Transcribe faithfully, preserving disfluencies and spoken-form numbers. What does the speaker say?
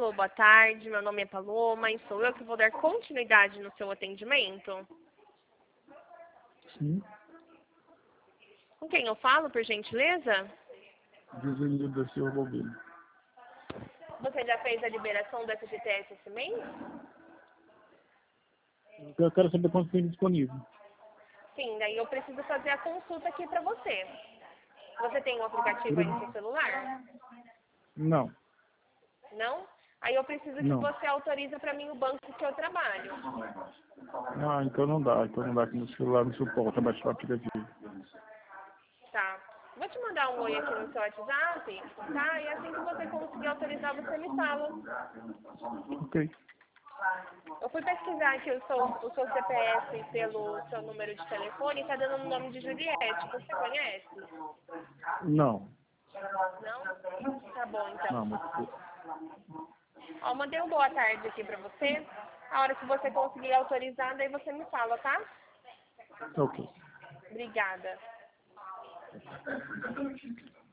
Alô, boa tarde. Meu nome é Paloma e sou eu que vou dar continuidade no seu atendimento. Sim, Com quem eu falo, por gentileza? Joselino da Silva Balbino. Você já fez a liberação do F G T S esse mês? Eu quero saber quanto tem disponível. Sim, daí eu preciso fazer a consulta aqui para você. Você tem um aplicativo aí no seu celular? Não, Não? Aí eu preciso que não. você autorize para mim o banco que eu trabalho. Ah, então não dá. Então não dá que no celular não suporta baixar o aplicativo. Tá. Vou te mandar um oi aqui no seu WhatsApp, tá? E assim que você conseguir autorizar, você me fala. Ok. Eu fui pesquisar aqui o seu, o seu C P F pelo seu número de telefone e tá dando o nome de Juliette. Você conhece? Não, Não? Tá bom, então. não, mas... Ó, eu mandei um boa tarde aqui pra você. A hora que você conseguir autorizar, daí você me fala, tá? Ok. Obrigada.